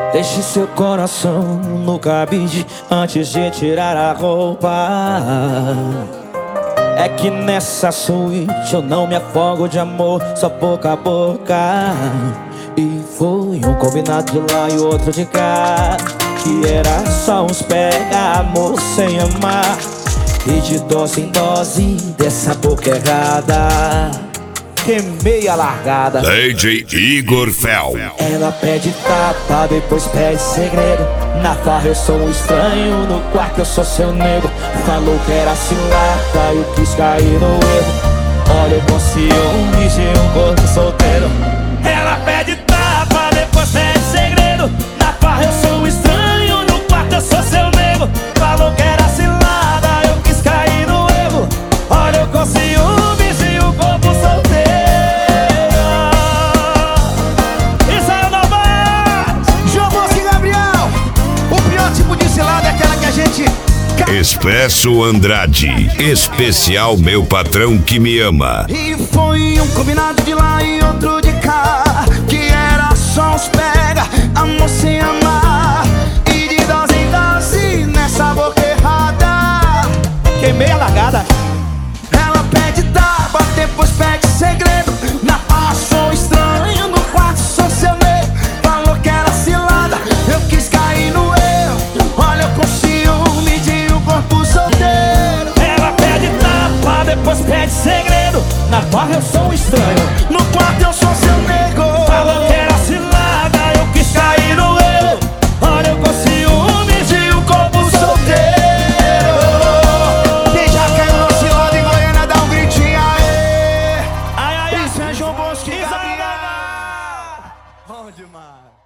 Deixe seu coração no cabide antes de tirar a roupa. É que nessa suíte eu não me afogo de amor, só boca a boca. E foi um combinado de lá e outro de cá, que era só uns pega amor sem amar. E de dose em dose dessa boca errada, queimei a largada. DJ Igor Fel. Ela pede tapa, depois pede segredo. Na farra eu sou um estranho, no quarto eu sou seu nego. Falou que era cilada, eu quis cair no erro. Olha eu com ciúmes de um corpo solteiro. Ela pede tapa, depois pede segredo. Na farra eu sou um estranho, no quarto eu sou seu nego. Falou que era cilada, eu quis cair no erro. Olha eu com ciúmes de um corpo solteiro. Expresso Andrade, especial meu patrão que me ama. E foi um combinado de lá e outro de cá, que era só uns pega, amor sem amar. E de dose em dose nessa boca errada, Queimei a largada. ela pede tapa, depois pede segredo. Na farra sou estranho, no quarto sou seu nego. Falou que era cilada, eu quis cair no erro. Olha eu com ciúme de um corpo solteiro. Ela pede tapa, depois pede segredo. Na barra eu sou um estranho, No quarto eu sou seu nego. falou que era cilada, eu quis cair no erro. Olha eu com ciúmes de um corpo solteiro. Quem já caiu no cilado em Goiânia dá um gritinho aí. Ai, ai, ai. Isso é João Bosco e Isso é Gabriel. Gabriel. Bom demais.